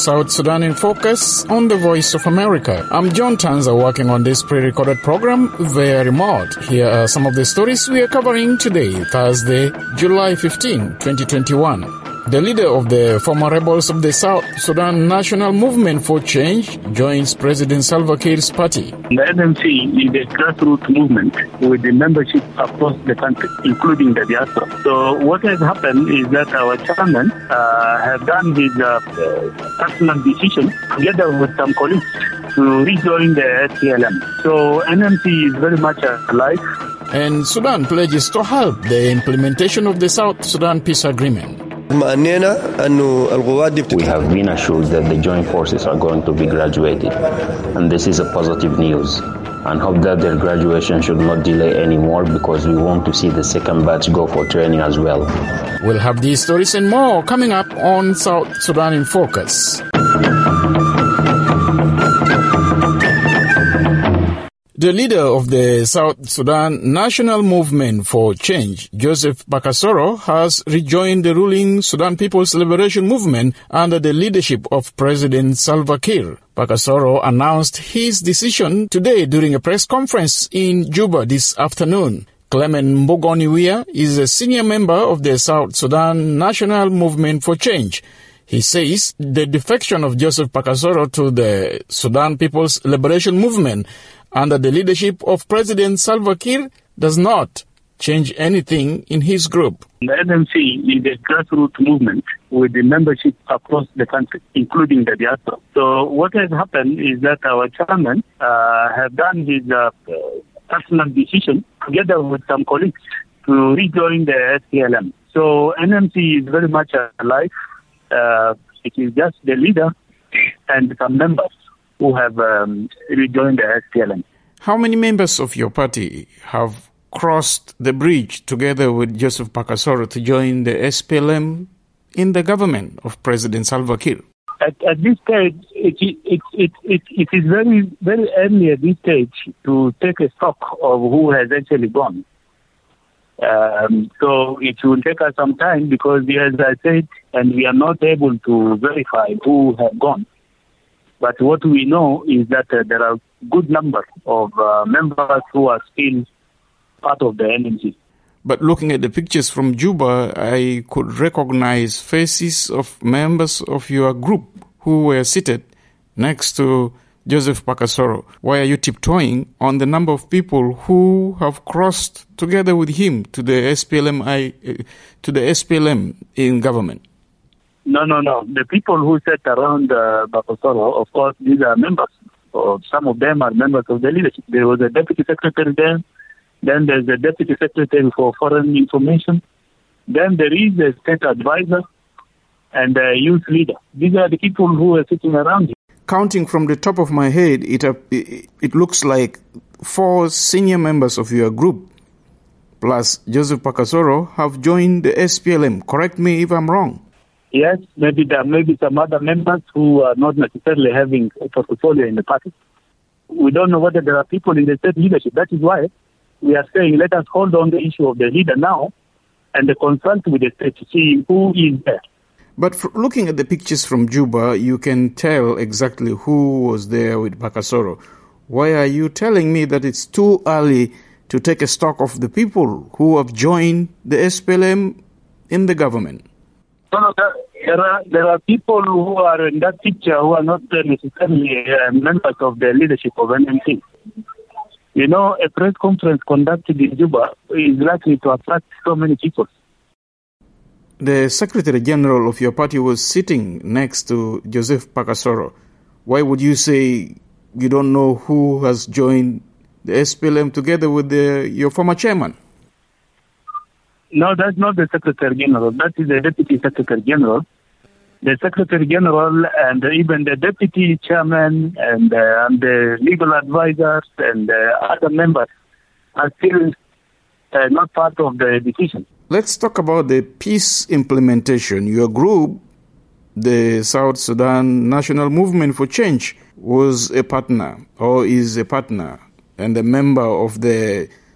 South Sudan in Focus on the Voice of America. I'm John Tanza, working on this pre-recorded program via remote. Here are some of the stories we are covering today, Thursday, July 15, 2021. The leader of the former rebels of the South Sudan National Movement for Change joins President Salva Kiir's party. The NMC is a grassroots movement with the membership across the country, including the diaspora. So what has happened is that our chairman has done his personal decision together with some colleagues to rejoin the SPLM. So NMC is very much alive. And Sudan pledges to help the implementation of the South Sudan peace agreement. We have been assured that the joint forces are going to be graduated, and this is a positive news, and hope that their graduation should not delay anymore because we want to see the second batch go for training as well. We'll have these stories and more coming up on South Sudan in Focus. The leader of the South Sudan National Movement for Change, Joseph Bakasoro, has rejoined the ruling Sudan People's Liberation Movement under the leadership of President Salva Kiir. Bakasoro announced his decision today during a press conference in Juba this afternoon. Clement Mbogoniwia is a senior member of the South Sudan National Movement for Change. He says the defection of Joseph Bakasoro to the Sudan People's Liberation Movement under the leadership of President Salva Kiir does not change anything in his group. The NMC is a grassroots movement with the membership across the country, including the diaspora. So what has happened is that our chairman has done his personal decision together with some colleagues to rejoin the SPLM. So NMC is very much alive. It is just the leader and some members who have rejoined the SPLM. How many members of your party have crossed the bridge together with Joseph Bakasoro to join the SPLM in the government of President Salva Kiir? At this stage, it is very, very early at this stage to take a stock of who has actually gone. So it will take us some time because, as I said, and we are not able to verify who have gone. But what we know is that there are a good number of members who are still part of the NMC. But looking at the pictures from Juba, I could recognize faces of members of your group who were seated next to Joseph Bakasoro. Why are you tiptoeing on the number of people who have crossed together with him to the SPLM in government? No. The people who sat around Bakasoro, of course, these are members. Some of them are members of the leadership. There was a deputy secretary there. Then there's a deputy secretary for foreign information. Then there is a state advisor and a youth leader. These are the people who are sitting around him. Counting from the top of my head, it looks like 4 senior members of your group, plus Joseph Bakasoro, have joined the SPLM. Correct me if I'm wrong. Yes, maybe there may be some other members who are not necessarily having a portfolio in the party. We don't know whether there are people in the state leadership. That is why we are saying let us hold on the issue of the leader now and consult with the state to see who is there. But looking at the pictures from Juba, you can tell exactly who was there with Bakasoro. Why are you telling me that it's too early to take a stock of the people who have joined the SPLM in the government? No, there are people who are in that picture who are not necessarily members of the leadership of NMC. You know, a press conference conducted in Juba is likely to attract so many people. The Secretary General of your party was sitting next to Joseph Bakasoro. Why would you say you don't know who has joined the SPLM together with your former chairman? No, that's not the Secretary General. That is the Deputy Secretary General. The Secretary General and even the Deputy Chairman and the legal advisors and other members are still not part of the decision. Let's talk about the peace implementation. Your group, the South Sudan National Movement for Change, was a partner or is a partner and a member of the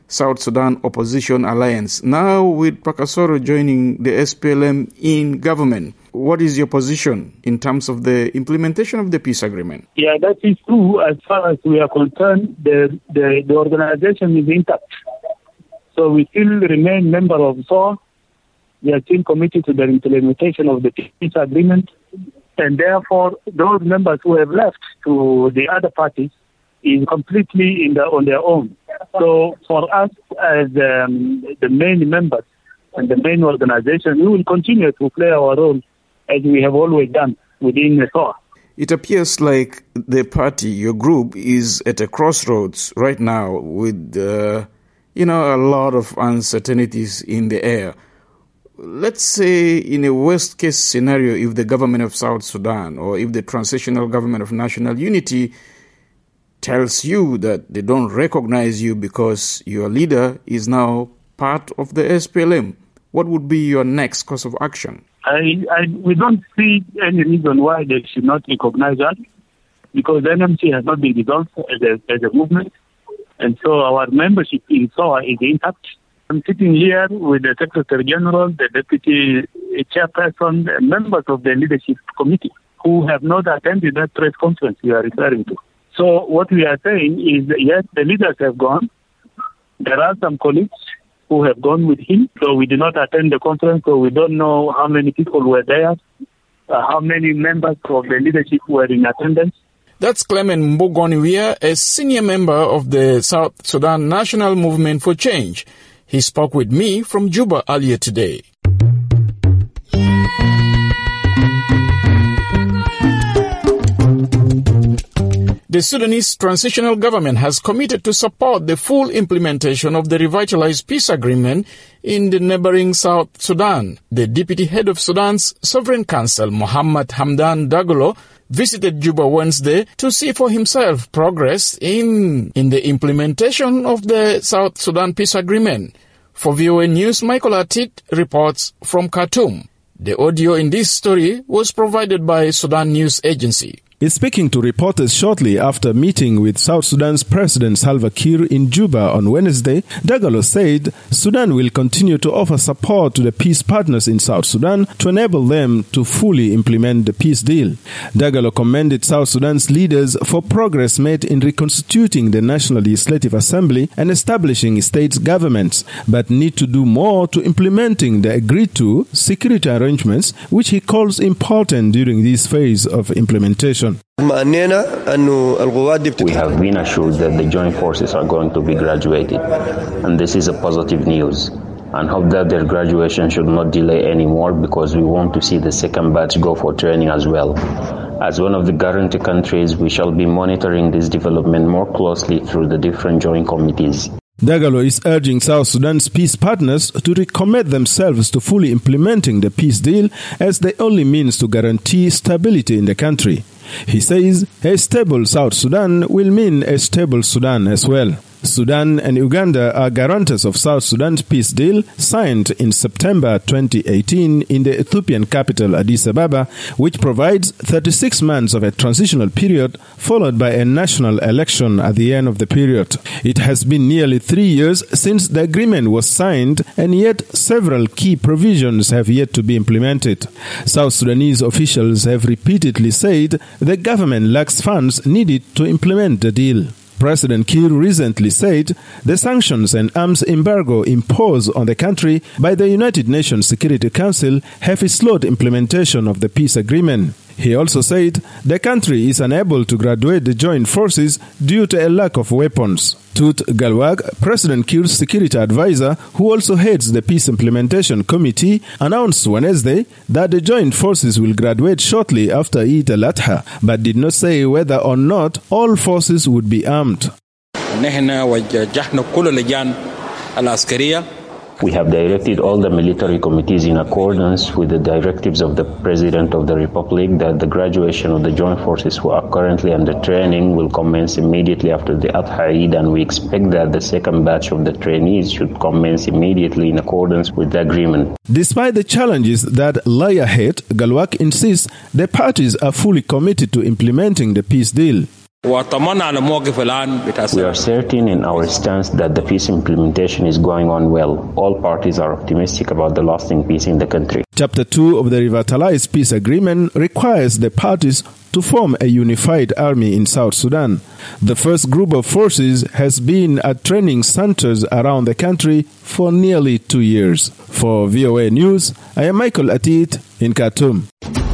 South Sudan Opposition Alliance. Now with Bakasoro joining the SPLM in government, what is your position in terms of the implementation of the peace agreement? Yeah, that is true. As far as we are concerned, the organization is intact. So we still remain member of SOA. We are still committed to the implementation of the peace agreement. And therefore, those members who have left to the other parties is completely on their own. So for us as the main members and the main organization, we will continue to play our role as we have always done within the SOA. It appears like the party, your group, is at a crossroads right now with, a lot of uncertainties in the air. Let's say in a worst-case scenario, if the government of South Sudan or if the transitional government of national unity tells you that they don't recognize you because your leader is now part of the SPLM, what would be your next course of action? We don't see any reason why they should not recognize us, because the NMC has not been dissolved as a movement, and so our membership in SOA is intact. I'm sitting here with the Secretary General, the Deputy Chairperson, and members of the leadership committee who have not attended that press conference you are referring to. So what we are saying is that, yes, the leaders have gone. There are some colleagues who have gone with him. So we did not attend the conference, so we don't know how many people were there, how many members of the leadership were in attendance. That's Clement Mbogoniwia, a senior member of the South Sudan National Movement for Change. He spoke with me from Juba earlier today. The Sudanese transitional government has committed to support the full implementation of the revitalized peace agreement in the neighboring South Sudan. The deputy head of Sudan's Sovereign Council, Mohamed Hamdan Dagalo, visited Juba Wednesday to see for himself progress in the implementation of the South Sudan peace agreement. For VOA News, Michael Atit reports from Khartoum. The audio in this story was provided by Sudan News Agency. Speaking to reporters shortly after meeting with South Sudan's President Salva Kiir in Juba on Wednesday, Dagalo said Sudan will continue to offer support to the peace partners in South Sudan to enable them to fully implement the peace deal. Dagalo commended South Sudan's leaders for progress made in reconstituting the National Legislative Assembly and establishing state governments, but need to do more to implementing the agreed-to security arrangements, which he calls important during this phase of implementation. We have been assured that the joint forces are going to be graduated, and this is a positive news, and hope that their graduation should not delay anymore because we want to see the second batch go for training as well. As one of the guarantee countries, we shall be monitoring this development more closely through the different joint committees. Dagalo is urging South Sudan's peace partners to recommit themselves to fully implementing the peace deal as the only means to guarantee stability in the country. He says a stable South Sudan will mean a stable Sudan as well. Sudan and Uganda are guarantors of South Sudan's peace deal signed in September 2018 in the Ethiopian capital Addis Ababa, which provides 36 months of a transitional period followed by a national election at the end of the period. It has been nearly 3 years since the agreement was signed, and yet several key provisions have yet to be implemented. South Sudanese officials have repeatedly said the government lacks funds needed to implement the deal. President Kiir recently said the sanctions and arms embargo imposed on the country by the United Nations Security Council have slowed implementation of the peace agreement. He also said the country is unable to graduate the joint forces due to a lack of weapons. Tut Galwag, President Kiir's security advisor, who also heads the Peace Implementation Committee, announced Wednesday that the joint forces will graduate shortly after Eid al-Adha, but did not say whether or not all forces would be armed. We have directed all the military committees in accordance with the directives of the President of the Republic that the graduation of the joint forces who are currently under training will commence immediately after the Adha Eid, and we expect that the second batch of the trainees should commence immediately in accordance with the agreement. Despite the challenges that lie ahead, Galwak insists the parties are fully committed to implementing the peace deal. We are certain in our stance that the peace implementation is going on well. All parties are optimistic about the lasting peace in the country. Chapter 2 of the Revitalized Peace Agreement requires the parties to form a unified army in South Sudan. The first group of forces has been at training centers around the country for nearly 2 years. For VOA News, I am Michael Atit in Khartoum.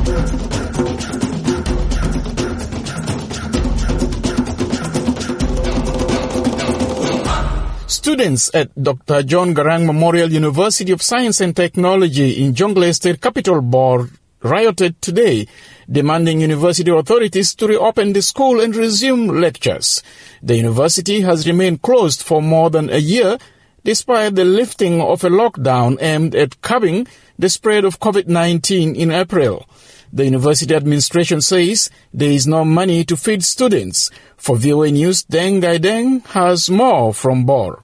Students at Dr. John Garang Memorial University of Science and Technology in Jonglei State Capital Bor rioted today, demanding university authorities to reopen the school and resume lectures. The university has remained closed for more than a year, despite the lifting of a lockdown aimed at curbing the spread of COVID-19 in April. The university administration says there is no money to feed students. For VOA News, Deng Gai Deng has more from Bor.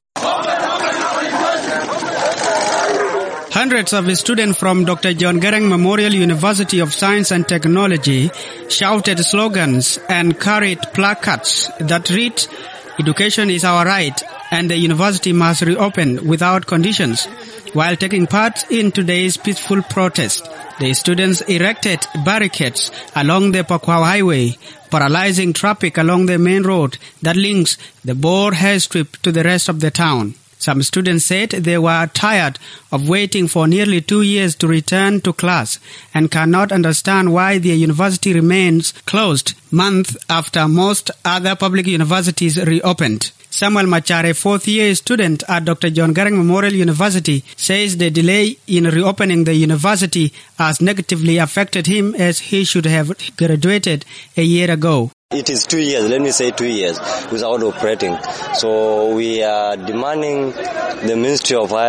Hundreds of students from Dr. John Garang Memorial University of Science and Technology shouted slogans and carried placards that read, "Education is our right and the university must reopen without conditions." While taking part in today's peaceful protest, the students erected barricades along the Pakwao Highway, paralyzing traffic along the main road that links the Bor Airstrip to the rest of the town. Some students said they were tired of waiting for nearly 2 years to return to class and cannot understand why their university remains closed months after most other public universities reopened. Samuel Machare, fourth-year student at Dr. John Garang Memorial University, says the delay in reopening the university has negatively affected him as he should have graduated a year ago. It is 2 years, let me say 2 years, without operating. So we are demanding the Ministry of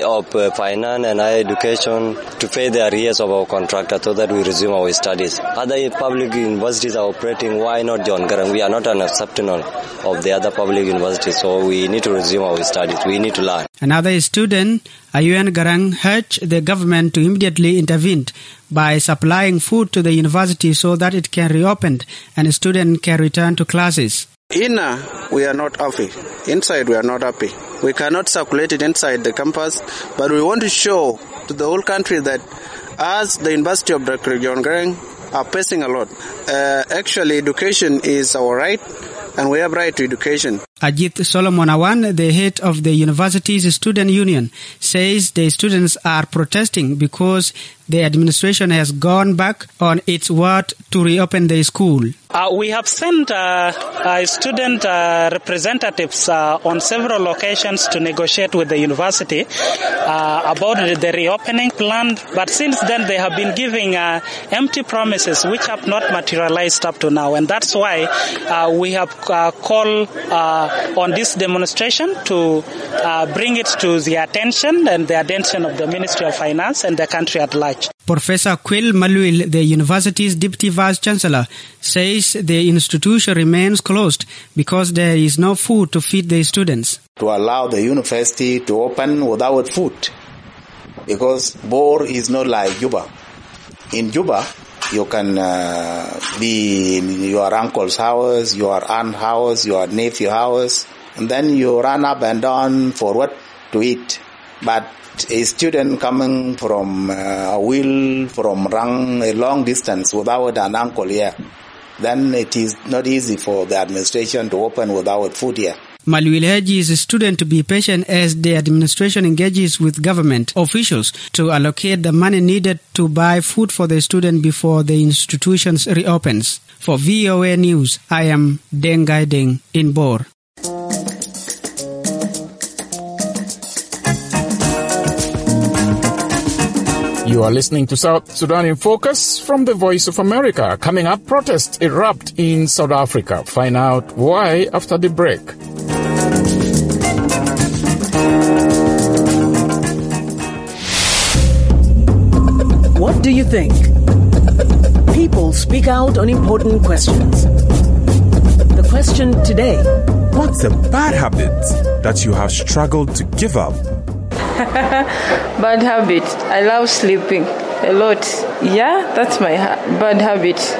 Finance and Higher Education to pay the arrears of our contractor so that we resume our studies. Other public universities are operating, why not John Garang? We are not an exceptional of the other public universities, so we need to resume our studies. We need to learn. Another student, Ayuan Garang, urged the government to immediately intervene by supplying food to the university so that it can reopen and students can return to classes. Inner, we are not happy. Inside, we are not happy. We cannot circulate it inside the campus, but we want to show to the whole country that as the University of Dr. John Garang are facing a lot. Actually, education is our right, and we have right to education. Ajit Solomon Awan, the head of the university's student union, says the students are protesting because the administration has gone back on its word to reopen the school. We have sent student representatives on several occasions to negotiate with the university about the reopening plan, but since then they have been giving empty promises which have not materialized up to now, and that's why we have called on this demonstration to bring it to the attention and the attention of the Ministry of Finance and the country at large. Professor Quil Maluil, the university's deputy vice-chancellor, says the institution remains closed because there is no food to feed the students. To allow the university to open without food, because Bor is not like Juba. In Juba, you can be in your uncle's house, your aunt's house, your nephew's house, and then you run up and down for what to eat. But a student coming from from Rang, a long distance without an uncle here, then it is not easy for the administration to open without food here. Maluil urges a student to be patient as the administration engages with government officials to allocate the money needed to buy food for the student before the institutions reopens. For VOA News, I am Deng Gai Deng in Bor. You are listening to South Sudan in Focus from the Voice of America. Coming up, protests erupt in South Africa. Find out why after the break. What do you think? People speak out on important questions. The question today: what's a bad habit that you have struggled to give up? Bad habit. I love sleeping a lot. Yeah, that's my bad habit.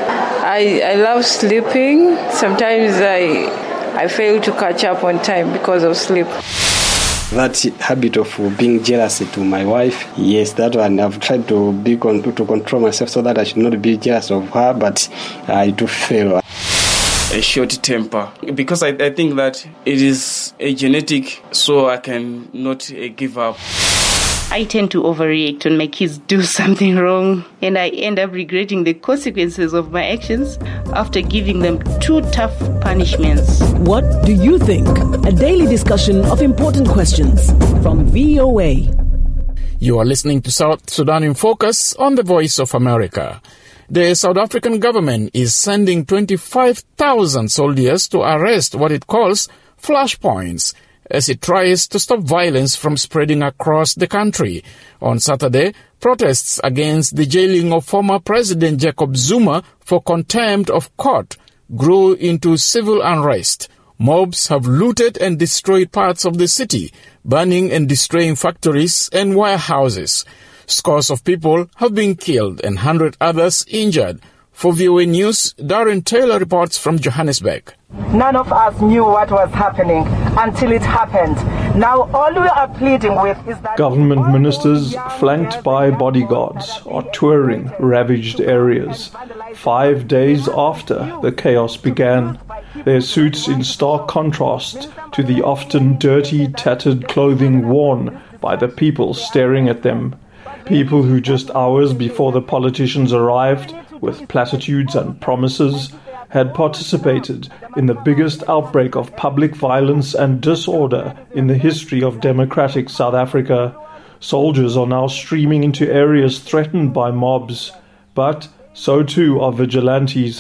I love sleeping. Sometimes I fail to catch up on time because of sleep. That habit of being jealous to my wife, yes, that one I've tried to control myself so that I should not be jealous of her, but I do fail. A short temper, because I think that it is a genetic, so I can not give up. I tend to overreact when my kids do something wrong, and I end up regretting the consequences of my actions after giving them 2 tough punishments. What do you think? A daily discussion of important questions from VOA. You are listening to South Sudan in Focus on the Voice of America. The South African government is sending 25,000 soldiers to arrest what it calls flashpoints as it tries to stop violence from spreading across the country. On Saturday, protests against the jailing of former President Jacob Zuma for contempt of court grew into civil unrest. Mobs have looted and destroyed parts of the city, burning and destroying factories and warehouses. Scores of people have been killed and 100 others injured. For VOA News, Darren Taylor reports from Johannesburg. None of us knew what was happening until it happened. Now all we are pleading with is that government ministers, flanked by bodyguards, are touring ravaged areas 5 days after the chaos began. Their suits in stark contrast to the often dirty, tattered clothing worn by the people staring at them. People who just hours before the politicians arrived, with platitudes and promises, had participated in the biggest outbreak of public violence and disorder in the history of democratic South Africa. Soldiers are now streaming into areas threatened by mobs, but so too are vigilantes.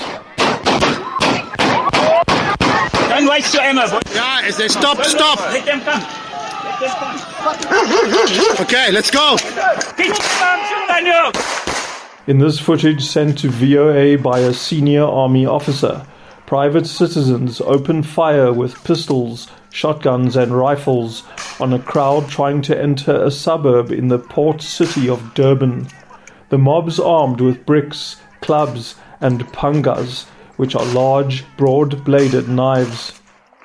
Don't waste your ammo, boy. Yeah, is they stop. Let them come. Okay, let's go. In this footage sent to VOA by a senior army officer, private citizens opened fire with pistols, shotguns and rifles on a crowd trying to enter a suburb in the port city of Durban. The mobs armed with bricks, clubs and pangas, which are large, broad-bladed knives.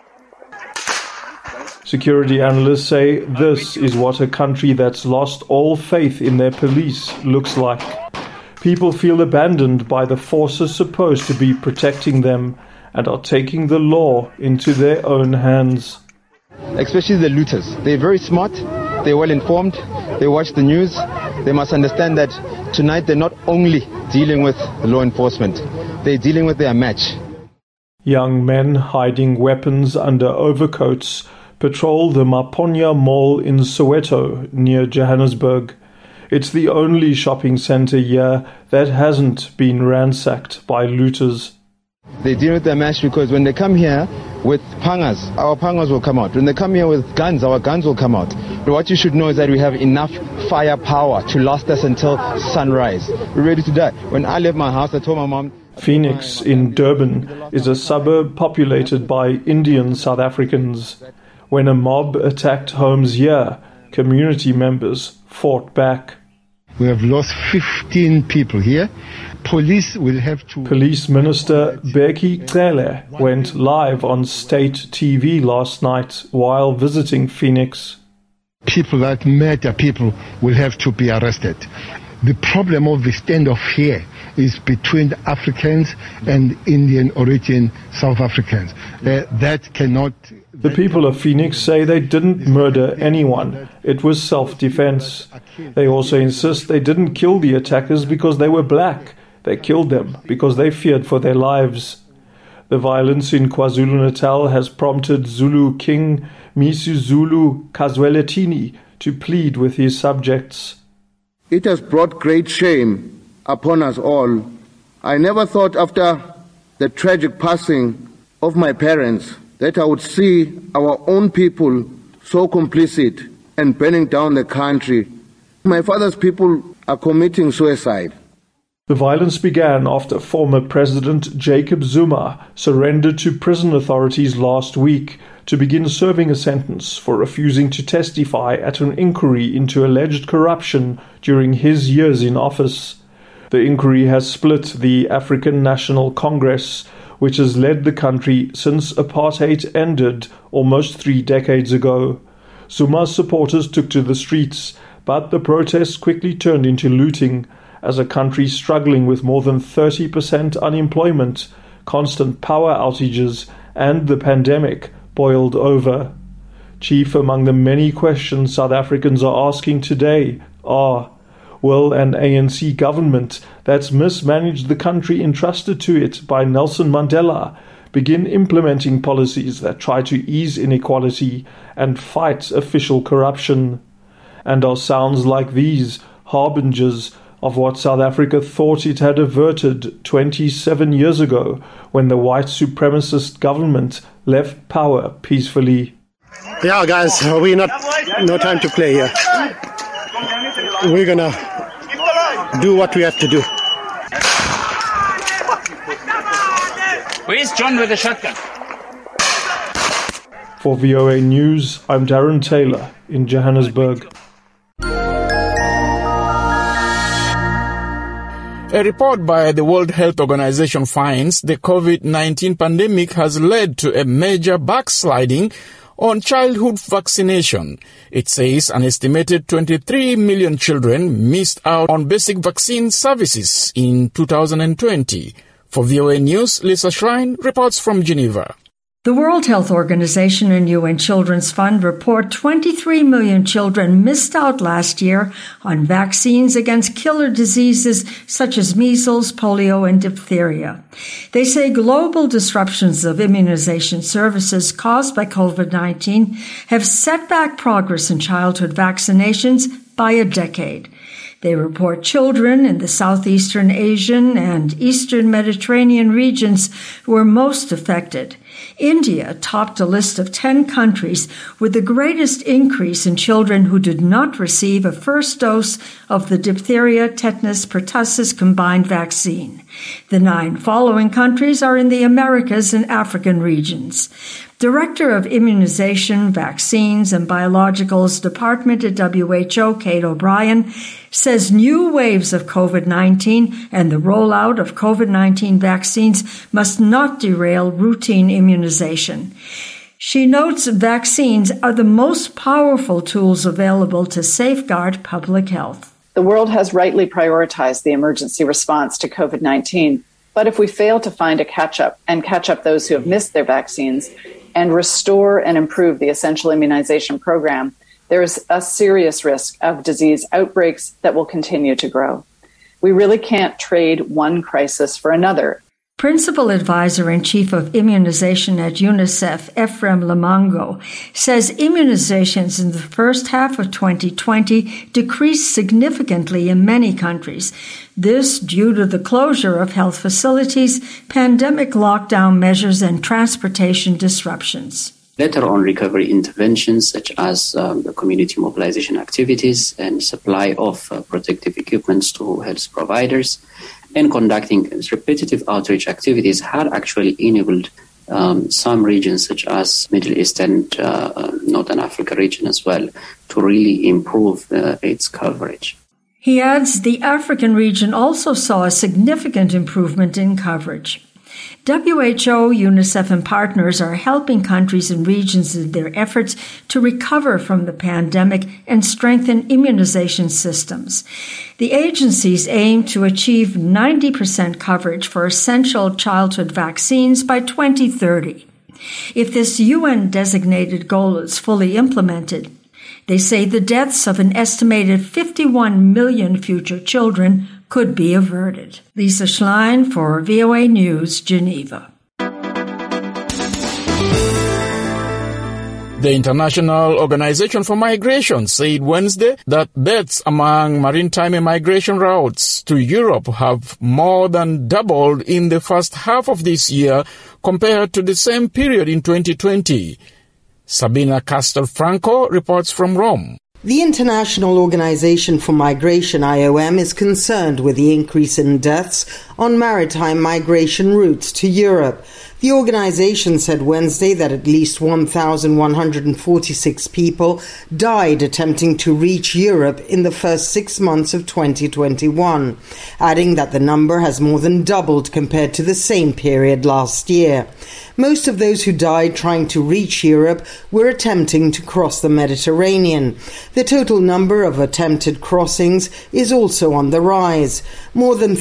Security analysts say this is what a country that's lost all faith in their police looks like. People feel abandoned by the forces supposed to be protecting them and are taking the law into their own hands. Especially the looters. They're very smart, they're well informed, they watch the news. They must understand that tonight they're not only dealing with law enforcement, they're dealing with their match. Young men hiding weapons under overcoats patrol the Maponya Mall in Soweto near Johannesburg. It's the only shopping centre here that hasn't been ransacked by looters. They deal with their match because when they come here with pangas, our pangas will come out. When they come here with guns, our guns will come out. But what you should know is that we have enough firepower to last us until sunrise. We're ready to die. When I left my house, I told my mom... Phoenix in Durban is a suburb populated by Indian South Africans. When a mob attacked homes here, community members fought back. We have lost 15 people here. Police will have to... Police Minister Bheki Cele went live on state TV last night while visiting Phoenix. People that murder people will have to be arrested. The problem of the standoff here is between the Africans and Indian origin South Africans. That cannot... The people of Phoenix say they didn't murder anyone. It was self-defense. They also insist they didn't kill the attackers because they were black. They killed them because they feared for their lives. The violence in KwaZulu-Natal has prompted Zulu King Misuzulu Kazweletini to plead with his subjects. It has brought great shame upon us all. I never thought after the tragic passing of my parents that I would see our own people so complicit and burning down the country. My father's people are committing suicide. The violence began after former President Jacob Zuma surrendered to prison authorities last week to begin serving a sentence for refusing to testify at an inquiry into alleged corruption during his years in office. The inquiry has split the African National Congress, which has led the country since apartheid ended almost 3 decades ago. Zuma's supporters took to the streets, but the protests quickly turned into looting as a country struggling with more than 30% unemployment, constant power outages, and the pandemic boiled over. Chief among the many questions South Africans are asking today are, will an ANC government that's mismanaged the country entrusted to it by Nelson Mandela begin implementing policies that try to ease inequality and fight official corruption? And are sounds like these harbingers of what South Africa thought it had averted 27 years ago when the white supremacist government left power peacefully? Yeah, guys, we no time to play here. We're gonna do what we have to do. Where's John with the shotgun? For VOA News, I'm Darren Taylor in Johannesburg. A report by the World Health Organization finds the COVID-19 pandemic has led to a major backsliding on childhood vaccination. It says an estimated 23 million children missed out on basic vaccine services in 2020. For VOA News, Lisa Schrein reports from Geneva. The World Health Organization and UN Children's Fund report 23 million children missed out last year on vaccines against killer diseases such as measles, polio, and diphtheria. They say global disruptions of immunization services caused by COVID-19 have set back progress in childhood vaccinations by a decade. They report children in the Southeastern Asian and Eastern Mediterranean regions were most affected. India topped a list of 10 countries with the greatest increase in children who did not receive a first dose of the diphtheria, tetanus, pertussis combined vaccine. The 9 following countries are in the Americas and African regions. Director of Immunization, Vaccines, and Biologicals Department at WHO, Kate O'Brien, says new waves of COVID-19 and the rollout of COVID-19 vaccines must not derail routine immunization. She notes vaccines are the most powerful tools available to safeguard public health. The world has rightly prioritized the emergency response to COVID-19, but if we fail to find a catch-up those who have missed their vaccines, and restore and improve the essential immunization program, there is a serious risk of disease outbreaks that will continue to grow. We really can't trade one crisis for another. Principal Advisor in Chief of Immunization at UNICEF, Ephraim Lamango, says immunizations in the first half of 2020 decreased significantly in many countries. This due to the closure of health facilities, pandemic lockdown measures, and transportation disruptions. Later on, recovery interventions such as the community mobilization activities and supply of protective equipments to health providers and conducting repetitive outreach activities had actually enabled some regions such as Middle East and Northern Africa region as well to really improve its coverage. He adds the African region also saw a significant improvement in coverage. WHO, UNICEF, and partners are helping countries and regions in their efforts to recover from the pandemic and strengthen immunization systems. The agencies aim to achieve 90% coverage for essential childhood vaccines by 2030. If this UN-designated goal is fully implemented, they say the deaths of an estimated 51 million future children could be averted. Lisa Schlein for VOA News, Geneva. The International Organization for Migration said Wednesday that deaths among maritime migration routes to Europe have more than doubled in the first half of this year compared to the same period in 2020. Sabina Castelfranco reports from Rome. The International Organization for Migration, IOM, is concerned with the increase in deaths on maritime migration routes to Europe. The organization said Wednesday that at least 1,146 people died attempting to reach Europe in the first 6 months of 2021, adding that the number has more than doubled compared to the same period last year. Most of those who died trying to reach Europe were attempting to cross the Mediterranean. The total number of attempted crossings is also on the rise. More than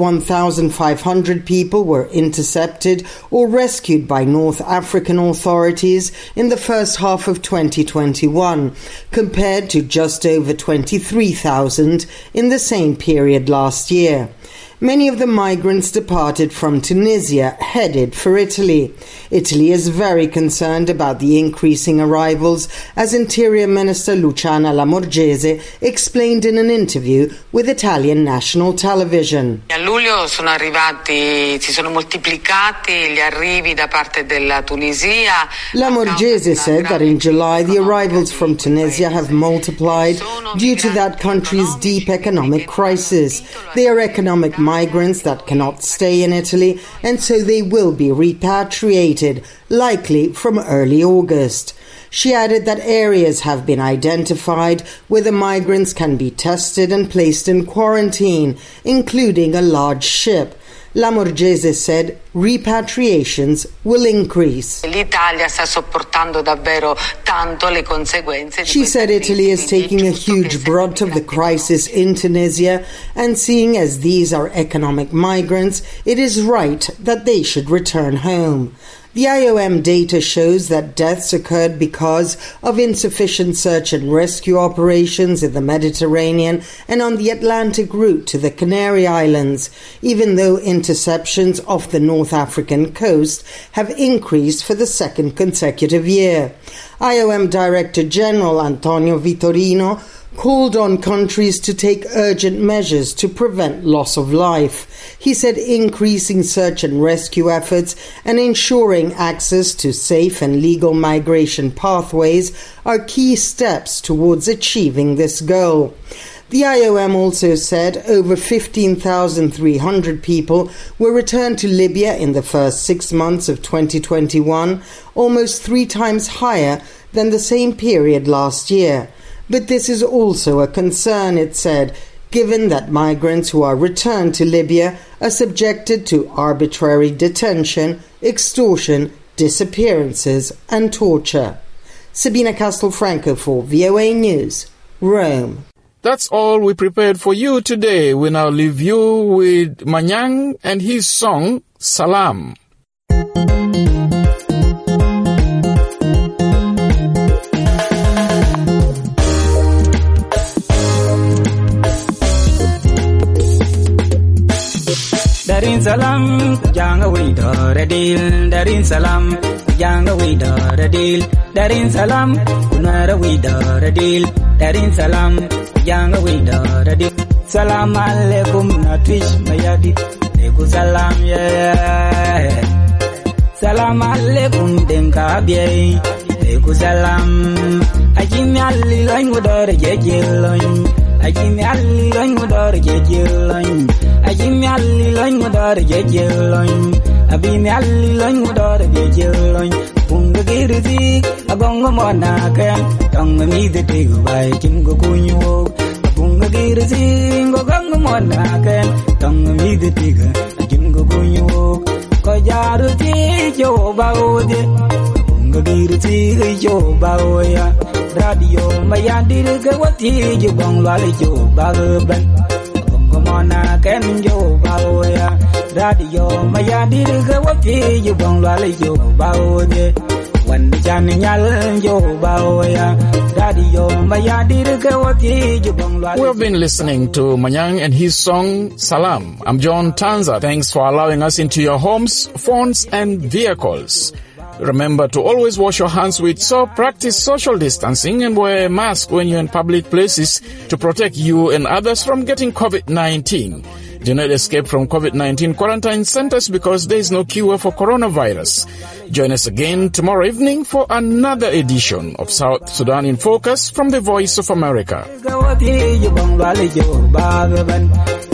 31,500 people were intercepted or rescued by North African authorities in the first half of 2021, compared to just over 23,000 in the same period last year. Many of the migrants departed from Tunisia, headed for Italy. Italy is very concerned about the increasing arrivals, as Interior Minister Luciana Lamorgese explained in an interview with Italian national television. A luglio si sono moltiplicati gli arrivi da parte della Tunisia. Lamorgese said that in July the arrivals from Tunisia have multiplied due to that country's deep economic crisis. They are economic migrants that cannot stay in Italy, and so they will be repatriated, likely from early August. She added that areas have been identified where the migrants can be tested and placed in quarantine, including a large ship. Lamorgese said repatriations will increase. L'Italia sta sopportando davvero tanto le conseguenze. She said Italy is taking a huge brunt of the crisis in Tunisia, and seeing as these are economic migrants, it is right that they should return home. The IOM data shows that deaths occurred because of insufficient search and rescue operations in the Mediterranean and on the Atlantic route to the Canary Islands, even though interceptions off the North African coast have increased for the second consecutive year. IOM Director General Antonio Vitorino called on countries to take urgent measures to prevent loss of life. He said increasing search and rescue efforts and ensuring access to safe and legal migration pathways are key steps towards achieving this goal. The IOM also said over 15,300 people were returned to Libya in the first 6 months of 2021, almost 3 times higher than the same period last year. But this is also a concern, it said, given that migrants who are returned to Libya are subjected to arbitrary detention, extortion, disappearances and torture. Sabina Castelfranco for VOA News, Rome. That's all we prepared for you today. We now leave you with Manyang and his song, Salam. Darin salam, janga wida radil. Darin salam, janga wida radil. Darin salam, kunara wida radil. Darin salam, janga wida radil. Salam alaikum na Twitch mayadi. Ego salam yeah. Salam alaikum denka biye. Ego salam. Ajimi alli loin wudor jejeloin. Ajimi alli loin wudor jejeloin. Ajimi alli loin wudor jejeloin. Abimi alli loin wudor jejeloin. Punga girzi agongo monaken. Tonga mi de tigu bai kingo kunyo. Punga girzi agongo monaken. Tonga mi de tigu kingo kunyo. Kojaru ti jo baode. Punga girzi jo baoya. Radio mayandir ke wati jo bangwale jo baban. Mona ken jo baoya. Radio mayandir ke wati jo bangwale jo baode. Wan jan nyal jo baoya. Radio mayandir ke wati jo bangwale. We have been listening to Manyang and his song Salam. I'm John Tanza. Thanks for allowing us into your homes, phones and vehicles. Remember to always wash your hands with soap, practice social distancing and wear a mask when you're in public places to protect you and others from getting COVID-19. Do not escape from COVID-19 quarantine centers because there is no cure for coronavirus. Join us again tomorrow evening for another edition of South Sudan in Focus from the Voice of America.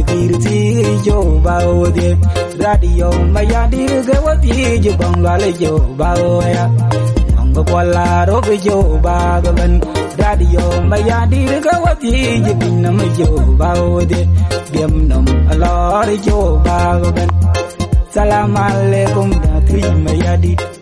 kirti jo baode radio mayadi gawati jo bangwale jo baoya mango kwala robe jo bagaban radio mayadi gawati jo binam jo baode biamnam alor jo bagaban salam alaikum da tri mayadi